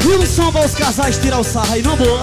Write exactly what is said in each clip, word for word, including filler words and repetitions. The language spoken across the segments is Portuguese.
E um som para os casais tirar o sarro aí, não boa.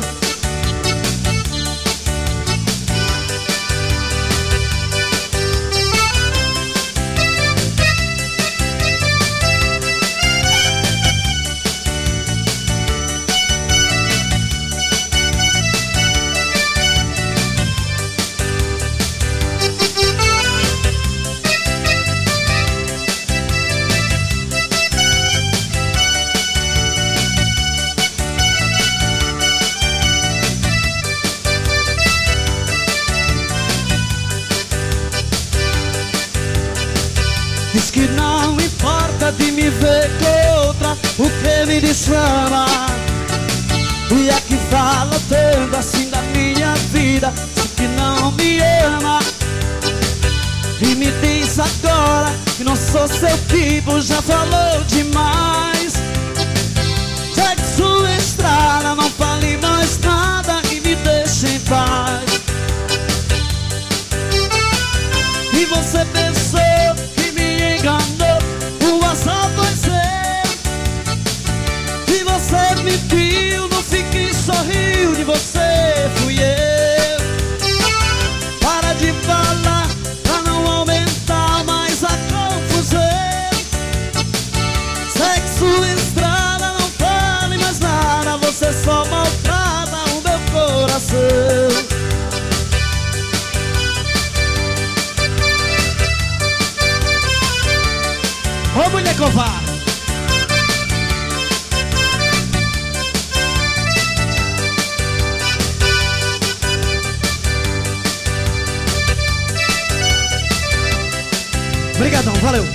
Diz que não importa de me ver com outra, o que me difama. E é que fala tanto assim da minha vida, diz que não me ama. E me diz agora que não sou seu tipo, já falou demais. Segue sua estrada, não fale mais nada e me deixe em paz. E você pensou que me enganou, o azar foi seu. E você mentiu, não fique sorriu, de você fui eu. Para de falar pra não aumentar mais a confusão. Segue sua estrada, não fale mais nada, você só maltrata o meu coração. Ô mulher covarde! Obrigadão, valeu!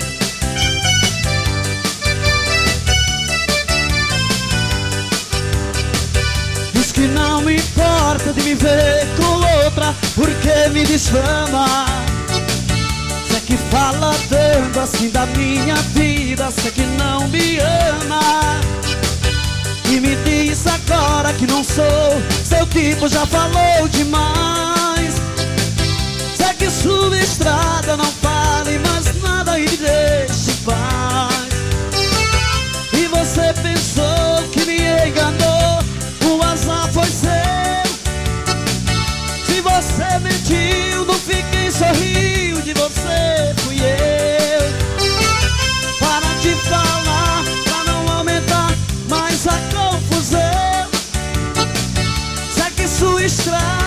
Diz que não me importa de me ver com outra, porque me difama. Sei que fala tanto assim da minha vida, sei que não me ama. E me diz agora que não sou seu tipo, já falou demais. Segue sua estrada, não fale mais nada e me deixe em paz. E você pensou que me enganou, o azar foi seu. Se você mentiu, não fique em sorriu, de você fui eu. Para de falar, pra não aumentar mais a confusão. Segue sua estrada,